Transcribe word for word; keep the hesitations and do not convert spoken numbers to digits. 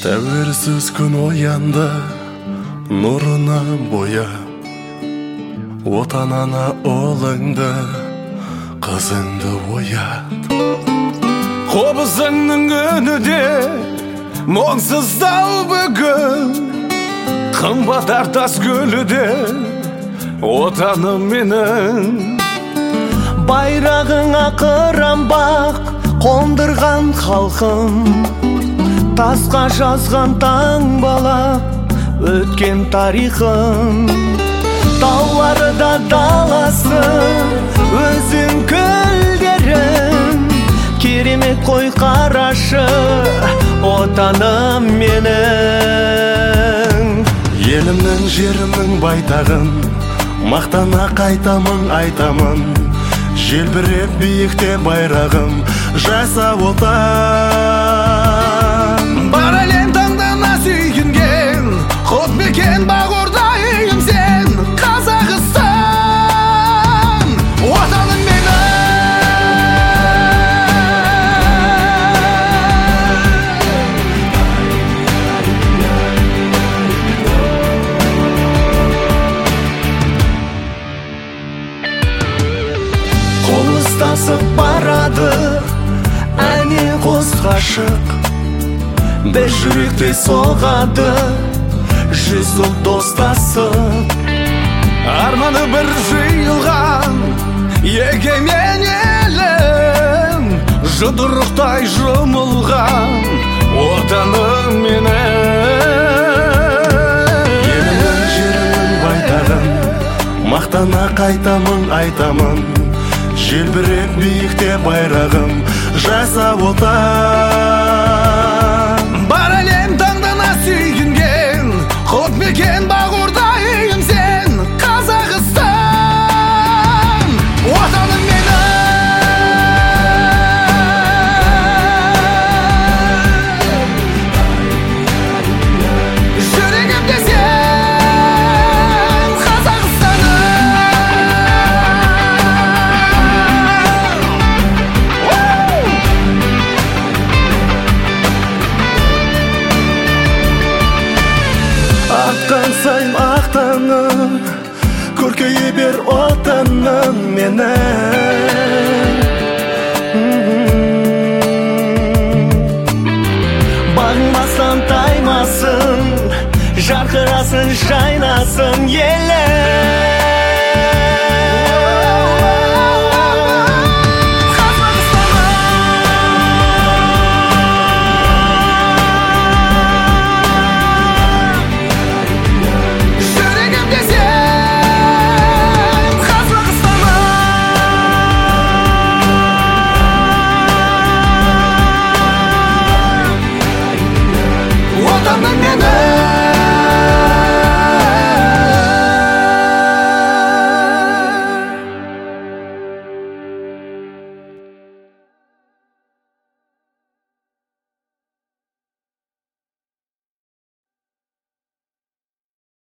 Тәуелсіз күн оянды, нұрына боя. Отан ана ұлыңды, қызыңды оят. Қобызыңның үні де мұңсыздау бүгін, қымбат артас гүлі де отаным менің. Байрағыңа қырамбақ қондырған халқым, тасқа жазған таңбалап өткен тарихым. Таулары да даласы өзің көлдерім, керемет қой қарашы отаным менің. Елімнің жерімнің байтағын мақтана қайтамын айтамын, желбіреп биікте байрағым жаса отан. Бар әлем таңдана сүйінген құт мекен бақ ордайым сен, Қазақстан отаным менің. Қол ұстасып барады әне қос ғашық, бір жүректе соғады жүз ұлт достасып. Арманы бір жиылған егемен елім, жұдырықтай жұмылған отаным менің. Елімнің жерімнің байтағын мақтана қайтамын айтамын, желбіреп биікте байрағым жаса отан. Бар әлем таңдана сүйінген құт мекен бақ ордайым сен, Қазақстан отаным менің. Жүрегімде сен, Қазақстаным. Аққан сайын ақтаңы, көркейе бер отаным менің.